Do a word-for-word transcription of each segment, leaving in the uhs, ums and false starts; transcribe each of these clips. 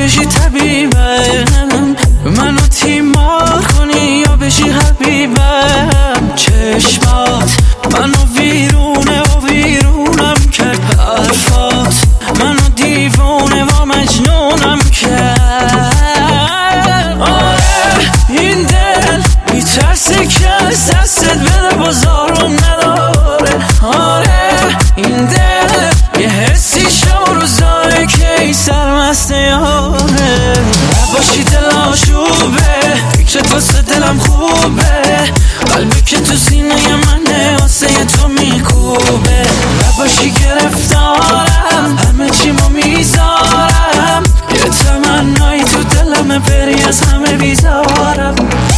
بشی طبیبم، منو تیمار کنی یا بشی حبیبم. چشمات منو ویرونه و ویرونم کرد، حرفات منو دیوونه و مجنونم کرد. آره این دل میترسه که از دستت بده بازارم نداره. آره این دل یه حسی شب و روزاره که ای سرمست یاره. نباشی دل آشوبه، فکرت واسه دلم خوبه، قلبی که تو سینه منه واسه تو میکوبه. نباشی گرفتارم، همه چیمو میذارم، یه تمنایی تو دلمه بری از همه بیزارم.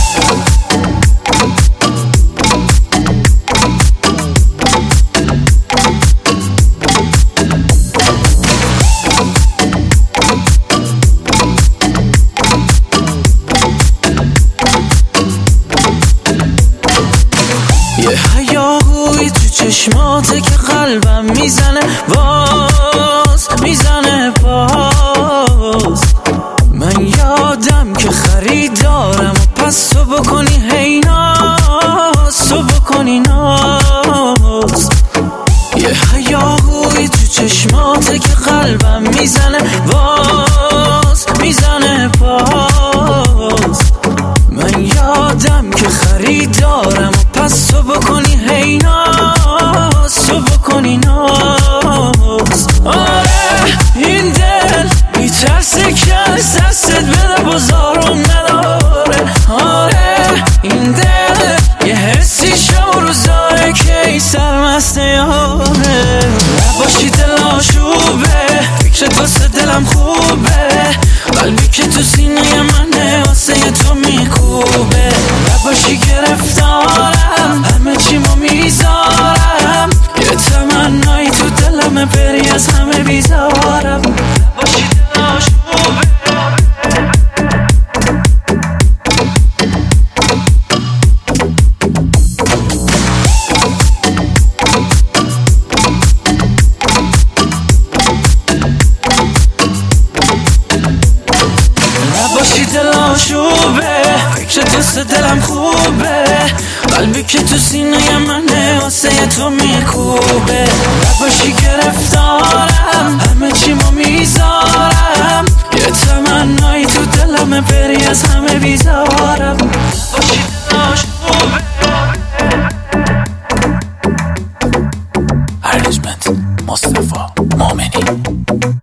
یه هیاهوی تو چشماته که قلبم میزنه باز، میزنه باز. من یادم که خریدارم و پس تو بکنی هی ناز، تو بکنی ناز. یه هیاهوی تو چشماته که قلبم میزنه باز، میزنه باز. من یادم که خریدارم و پس تو بکنی هی ناز، تو بکنی ناز. آره این دل میترسه که از دستت بده بازارم نداره. آره این دل یه حسی شب و روزاره که ای سرمست یاره. نباشی دل آشوبه، فکرت واسه دلم خوبه، قلبی که تو سینه منه واسه تو میکوبه. نباشی گرفتارم، همه چیمو میذارم، یه تمنایی تو دلمه بری از همه بیزارم. نباشی دل آشوبه. نباشی دل آشوبه، فکرت واسه دلم خوبه، قلبی که تو سینه منه واسه تو میکوبه. نباشی گرفتارم، همه چیمو میذارم، یه تمنایی تو دلمه بری از همه بیزارم. نباشی دل آشوبه. ارنجمنت مصطفی مومنی.